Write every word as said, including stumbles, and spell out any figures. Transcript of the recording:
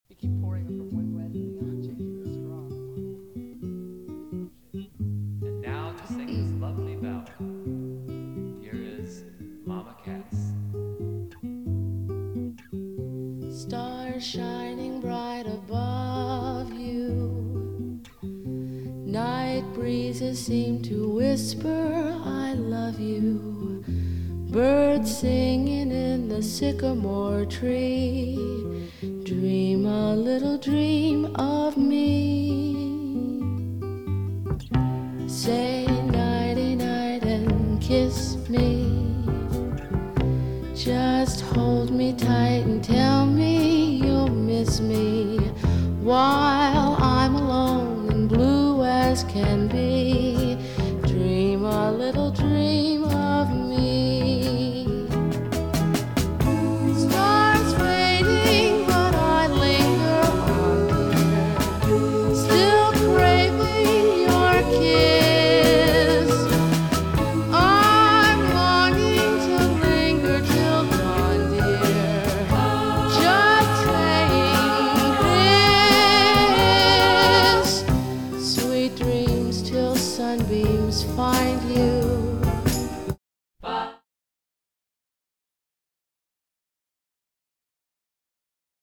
You keep pouring it from one glass to the other, changing the straw. And now to sing this lovely ballad, here is Mama Cass. Stars shining bright above you, night breezes seem to whisper I love you, birds singing in the sycamore tree, dream a little dream of me. Say nighty night and kiss me, just hold me tight and tell me you'll miss me while I'm alone and blue as can be. Dream a little dream of me. Stars fading, but I linger on, dear, still craving your kiss. I'm longing to linger till dawn, dear, just saying this. Sweet dreams till sunbeams find you.